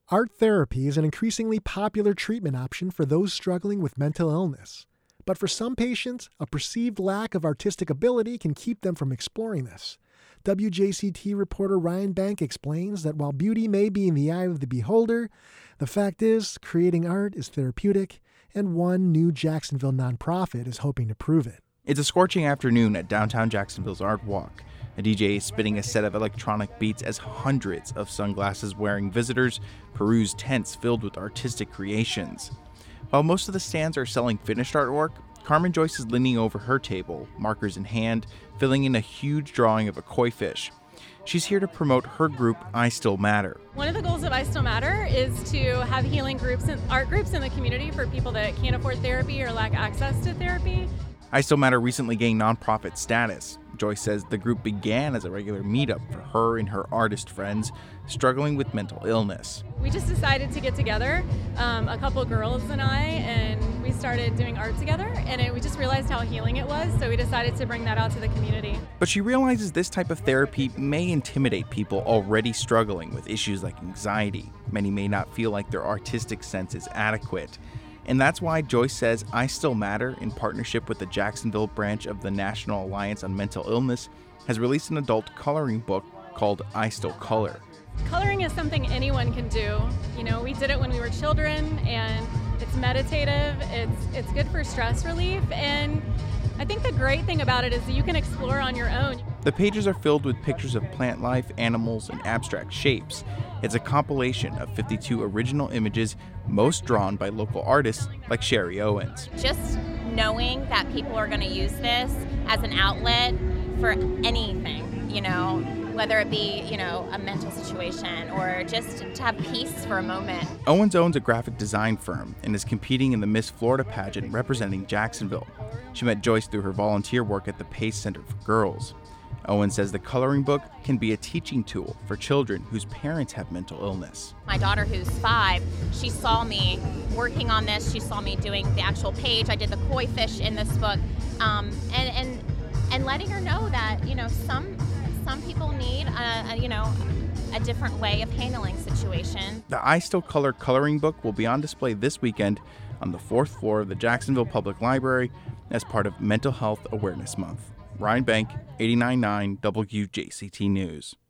Art therapy is an increasingly popular treatment option for those struggling with mental illness. But for some patients, a perceived lack of artistic ability can keep them from exploring this. WJCT reporter Ryan Bank explains that while beauty may be in the eye of the beholder, the fact is creating art is therapeutic, and one new Jacksonville nonprofit is hoping to prove it. It's a scorching afternoon at downtown Jacksonville's Art Walk. A DJ is spinning a set of electronic beats as hundreds of sunglasses-wearing visitors peruse tents filled with artistic creations. While most of the stands are selling finished artwork, Carmen Joyce is leaning over her table, markers in hand, filling in a huge drawing of a koi fish. She's here to promote her group, I Still Matter. One of the goals of I Still Matter is to have healing groups and art groups in the community for people that can't afford therapy or lack access to therapy. I Still Matter recently gained nonprofit status. Joyce says the group began as a regular meetup for her and her artist friends struggling with mental illness. We just decided to get together, a couple girls and I, and we started doing art together, and we just realized how healing it was, so we decided to bring that out to the community. But she realizes this type of therapy may intimidate people already struggling with issues like anxiety. Many may not feel like their artistic sense is adequate. And that's why Joyce says I Still Matter, in partnership with the Jacksonville branch of the National Alliance on Mental Illness, has released an adult coloring book called I Still Color. Coloring is something anyone can do. You know, we did it when we were children, and it's meditative, it's good for stress relief, and I think the great thing about it is that you can explore on your own. The pages are filled with pictures of plant life, animals, and abstract shapes. It's a compilation of 52 original images, most drawn by local artists like Sherry Owens. Just knowing that people are going to use this as an outlet for anything, you know, whether it be, you know, a mental situation or just to have peace for a moment. Owens owns a graphic design firm and is competing in the Miss Florida pageant representing Jacksonville. She met Joyce through her volunteer work at the Pace Center for Girls. Owen says the coloring book can be a teaching tool for children whose parents have mental illness. My daughter, who's 5, she saw me working on this. She saw me doing the actual page. I did the koi fish in this book, and letting her know that, you know, some people need a different way of handling situations. The I Still Color coloring book will be on display this weekend on the 4th floor of the Jacksonville Public Library as part of Mental Health Awareness Month. Ryan Bank, 89.9 WJCT News.